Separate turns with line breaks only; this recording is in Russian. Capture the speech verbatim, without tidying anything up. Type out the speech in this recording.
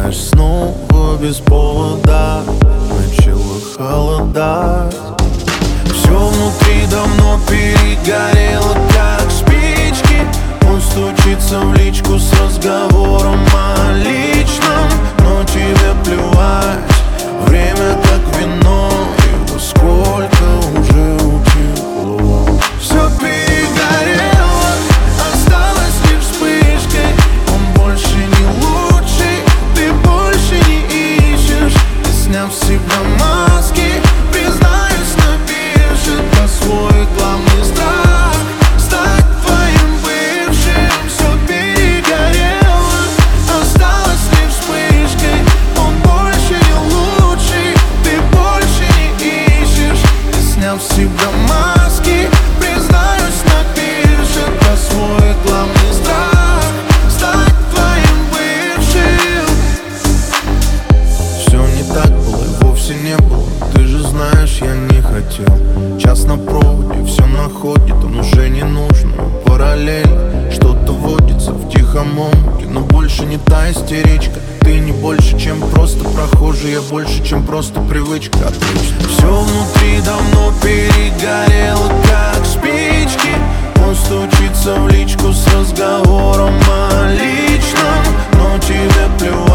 знаешь, снова без повода начало холодать. Все внутри давно перегорело, как спички. Он стучится в личку с разговором о личном, но тебе плевать, время как вино, и во сколько уже утекло. Все перегорело, осталось лишь вспышкой. Он больше не лучший, ты больше не ищешь. Ты, сняв с себя маски, признаюсь на бирже, про свой главный страх стать твоим бывшим. Все перегорело, осталось лишь вспышкой. Он больше не лучший, ты больше не ищешь. Ты, сняв с себя маски, признаюсь на бирже, про свой главный страх стать твоим бывшим. Все не так было и вовсе не было, ты же знаешь, я не хотел. Час на проводе, все находит, он уже не нужен. Параллельно что-то водится в тихом омуте, но больше не та истеричка. Ты не больше, чем просто прохожий, я больше, чем просто привычка. Отлично. Все внутри давно перегорело, как спички. Он стучится в личку с разговором о личном, но тебе плевать.